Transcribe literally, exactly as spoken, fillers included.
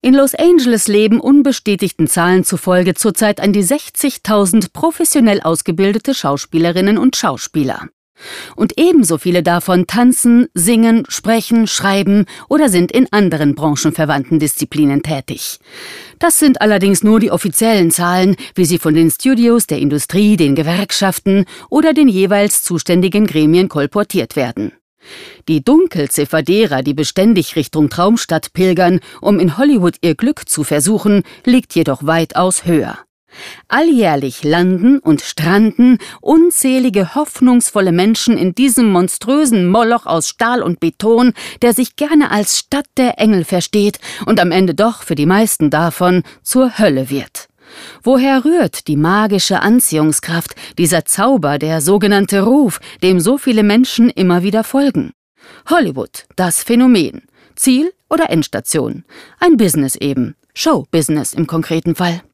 In Los Angeles leben unbestätigten Zahlen zufolge zurzeit an die sechzigtausend professionell ausgebildete Schauspielerinnen und Schauspieler. Und ebenso viele davon tanzen, singen, sprechen, schreiben oder sind in anderen branchenverwandten Disziplinen tätig. Das sind allerdings nur die offiziellen Zahlen, wie sie von den Studios, der Industrie, den Gewerkschaften oder den jeweils zuständigen Gremien kolportiert werden. Die Dunkelziffer derer, die beständig Richtung Traumstadt pilgern, um in Hollywood ihr Glück zu versuchen, liegt jedoch weitaus höher. Alljährlich landen und stranden unzählige hoffnungsvolle Menschen in diesem monströsen Moloch aus Stahl und Beton, der sich gerne als Stadt der Engel versteht und am Ende doch für die meisten davon zur Hölle wird. Woher rührt die magische Anziehungskraft, dieser Zauber, der sogenannte Ruf, dem so viele Menschen immer wieder folgen? Hollywood, das Phänomen. Ziel oder Endstation? Ein Business eben. Showbusiness im konkreten Fall.